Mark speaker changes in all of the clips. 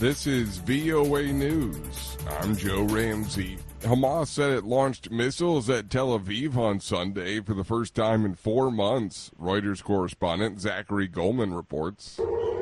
Speaker 1: This is VOA News. I'm Joe Ramsey. Hamas said it launched missiles at Tel Aviv on Sunday for the first time in 4 months. Reuters correspondent Zachary Goldman reports.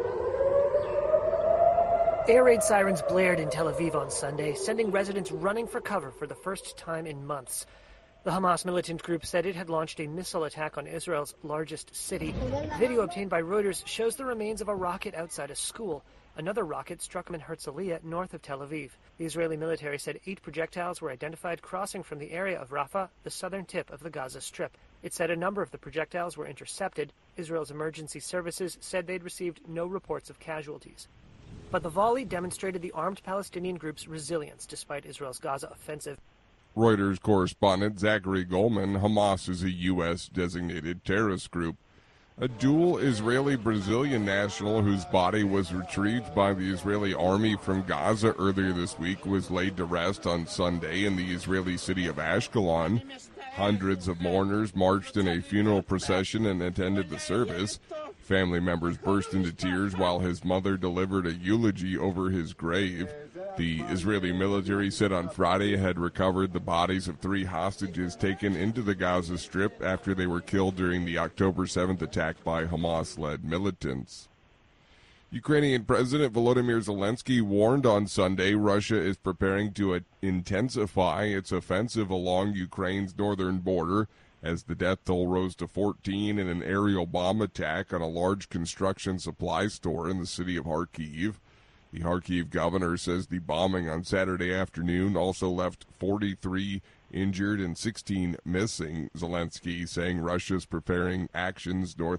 Speaker 2: Air raid sirens blared in Tel Aviv on Sunday, sending residents running for cover for the first time in months. The Hamas militant group said it had launched a missile attack on Israel's largest city. Video obtained by Reuters shows the remains of a rocket outside a school. Another rocket struck in Herzliya, north of Tel Aviv. The Israeli military said 8 projectiles were identified crossing from the area of Rafah, the southern tip of the Gaza Strip. It said a number of the projectiles were intercepted. Israel's emergency services said they'd received no reports of casualties. But the volley demonstrated the armed Palestinian group's resilience despite Israel's Gaza offensive.
Speaker 1: Reuters correspondent Zachary Goldman. Hamas is a U.S. designated terrorist group. A dual Israeli-Brazilian national whose body was retrieved by the Israeli army from Gaza earlier this week was laid to rest on Sunday in the Israeli city of Ashkelon. Hundreds of mourners marched in a funeral procession and attended the service. Family members burst into tears while his mother delivered a eulogy over his grave. The Israeli military said on Friday it had recovered the bodies of 3 hostages taken into the Gaza Strip after they were killed during the October 7th attack by Hamas-led militants. Ukrainian President Volodymyr Zelensky warned on Sunday Russia is preparing to intensify its offensive along Ukraine's northern border as the death toll rose to 14 in an aerial bomb attack on a large construction supply store in the city of Kharkiv. The Kharkiv governor says the bombing on Saturday afternoon also left 43 injured and 16 missing. Zelensky saying Russia's preparing actions north